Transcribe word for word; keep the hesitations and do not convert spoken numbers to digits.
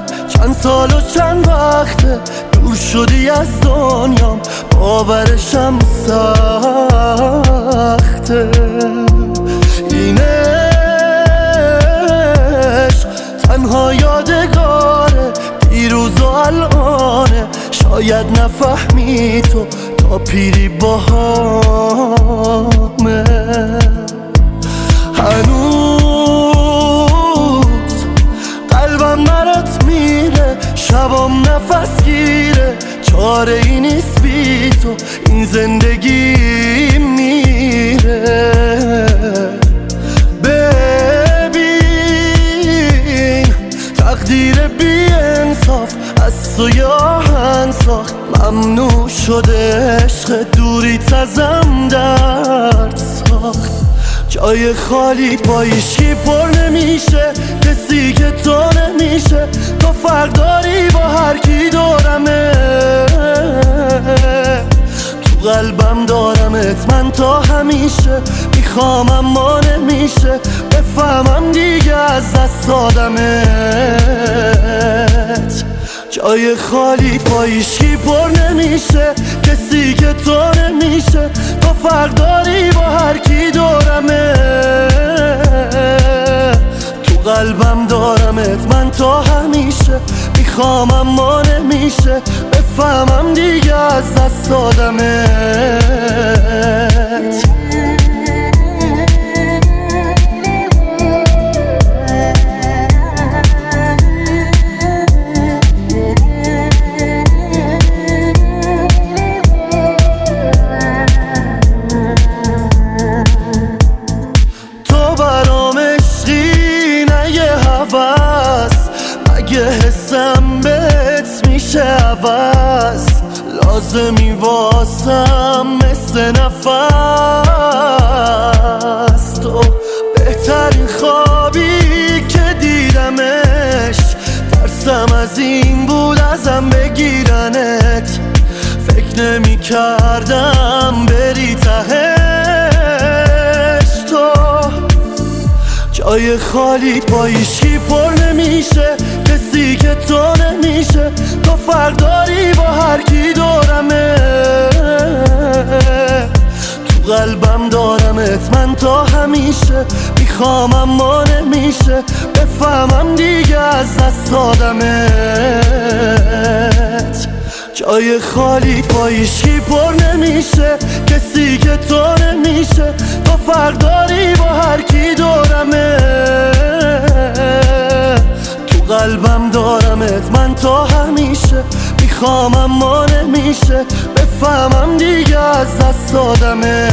چند سال و چند وقته دور شدی از دنیام، باورشم سخته. این عشق تنها یادگاره دیروز و الانه، شاید نفهمی تو تا پیری باهامه. هنوز قلبم برات میره، شبام نفس گیره، چاره ای نیست بی تو این زندگی میره. ببین تقدیر بی انصاف از تو آهن ساخت، ممنوع شده عشق دوریت ازم درد ساخت. جای خالی با هیچکی پر نمیشه، کسی که تو نمیشه. تو فرق داری با هر کی دورمه، تو قلبم دارمت من تا همیشه. میخوام اما نمیشه بفهمم دیگه از دست دادمت. جای خالی با هیچکی پر نمیشه، کسی که تو نمیشه. تو فرق داری با هر کی دورمه، تو قلبم دارمت من تا همیشه. میخوام اما نمیشه بفهمم دیگه از دست دادمت. مگه حسم بهت میشه عوض، لازمی واسم مثل نفس. تو بهترین خوابی که دیدمش، ترسم از این بود ازم بگیرنت. فکر نمی کردم بری تهش. تو جای خالی با هیچکی پر نمیشه، کسی که تو نمیشه. تو فرق داری با هر کی دورمه، تو قلبم دارمت من تا همیشه. میخوام اما نمیشه بفهمم دیگه از دست دادمت. جای خالی با هیچکی پر نمیشه، کسی که تو نمیشه. تو فرق داری با هر کی دورمه، تو قلبم دارمت من تا همیشه. میخوام اما نمیشه بفهمم دیگه از دست دادمت.